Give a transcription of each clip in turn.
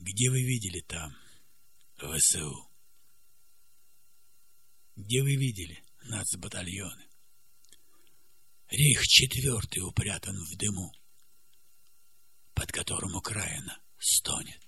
Где вы видели там ВСУ? Где вы видели нацбатальоны? Рейх четвертый упрятан в дыму, под которым Украина стонет.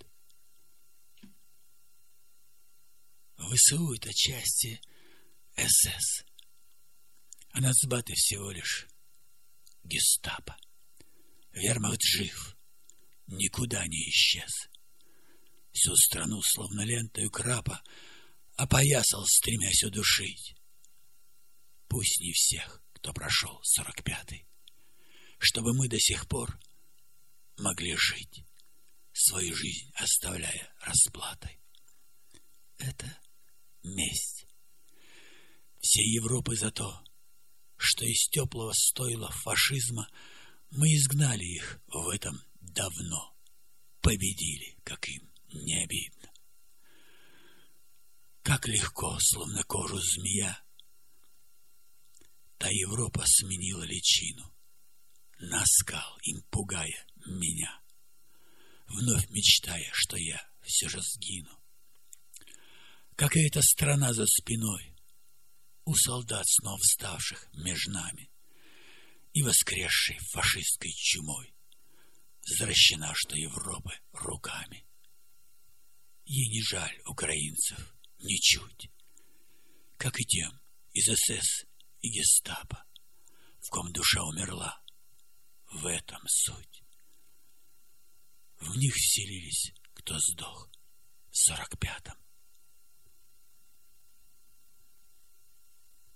ВСУ — это части СС, а нацбаты всего лишь гестапо. Вермахт жив, никуда не исчез. Всю страну, словно лентою крапа, опоясал, стремясь удушить. Пусть не всех, кто прошел 45-й, чтобы мы до сих пор могли жить, свою жизнь оставляя расплатой. Это месть всей Европы за то, что из теплого стойла фашизма мы изгнали их в этом давно, победили, как им не обидно. Как легко, словно кожу змея, та Европа сменила личину, на скал им пугая меня, вновь мечтая, что я все же сгину. Как и эта страна за спиной у солдат, снова вставших между нами и воскресшей фашистской чумой, возвращена, что Европы руками. Ей не жаль украинцев ничуть, как и тем из СС и гестапо, в ком душа умерла. В этом суть. В них вселились, кто сдох в 45-м.